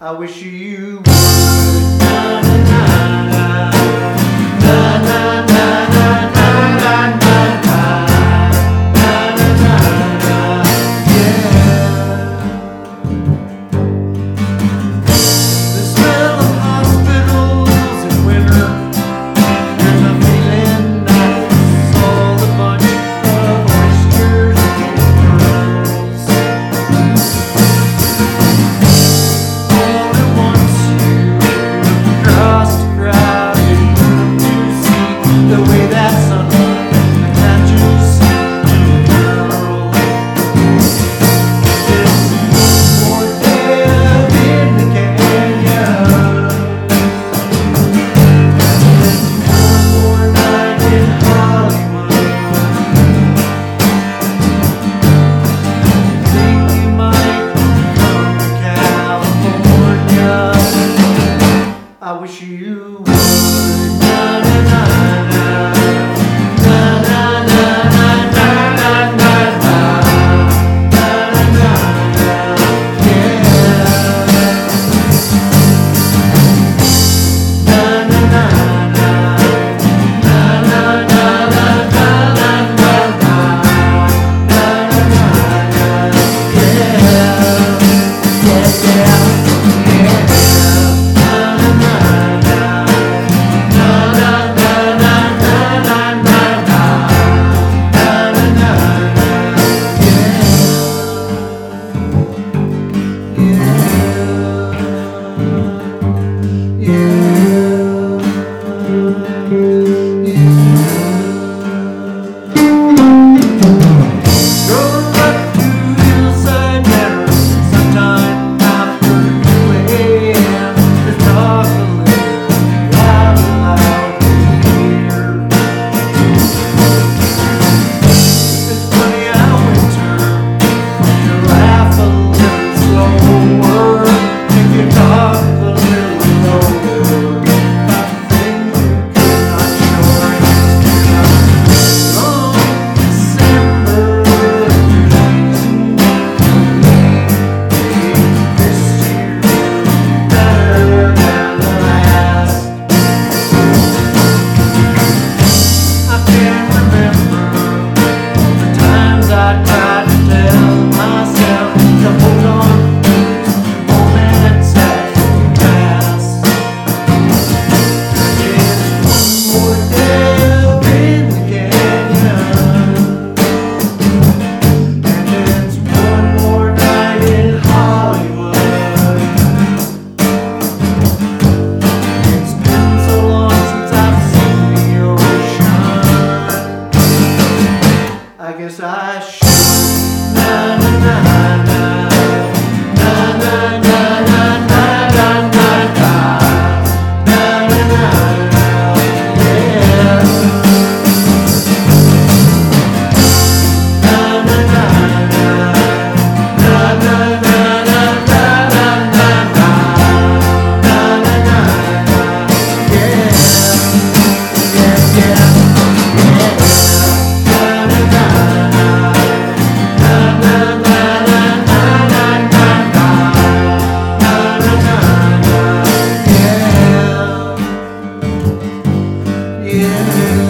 I wish you would. Na, na, na, na. Na, na, na, na, na, na, na, na. Na, na, na, na. Yeah. The smell of hospitals in winter, and the feeling nice, all the bunch of oysters and pearls. All at once you look across the crowded room to see the way that sunlight attaches to the girl. There's more death in the canyon, and one more night in Hollywood. Think you might come to California? I wish you would. Na, na, na, na. Na, na, na, na, na, na, na, na. Na, na, na, na. Yeah. Na, na, na, na. Na, na, na, na, na, na, na, na. Na, na, na, na. Yeah. Yeah, yeah. Na, na, na, na. Na, na, na, na, na, na, na, na. Na, na, na, na. Drove up to Hillside Manor sometime after 2 a.m. to talk a little loud aloud here. It's funny how winter makes you laugh a little slower, make you talk a little lower about things you could not show yesterday. Long December reason this year better than the last. I can't remember all the times I tried to tell myself to hold on to moments as they pass. There's one more death in the canyon, and it's one more night in Hollywood. It's been so long since I've seen the ocean. I guess I should. Na, na, na, na. Na, na, na, na, na, na, na, na. Na, na, na, na. Yeah. Na, na, na, na. Na, na, na, na, na, na, na, na. Na, na, na, na. Yeah. Yeah, yeah. Yeah. Na, na, na, na. Na, na, na, na, na, na, na, na. Na, na, na, na. Yeah. Yeah.